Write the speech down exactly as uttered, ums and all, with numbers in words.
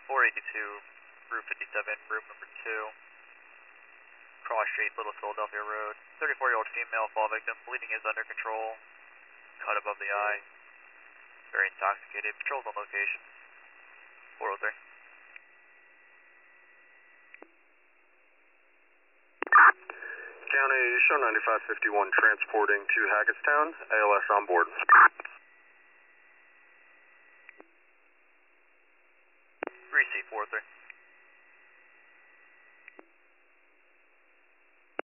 four eighty-two, Route fifty-seven, room number two, Cross Street, Little Philadelphia Road. thirty-four-year-old female fall victim, bleeding is under control, cut above the eye, very intoxicated, patrols on location, four oh three. County, show ninety-five fifty-one transporting to Hackettstown, A L S on board. three C four oh three.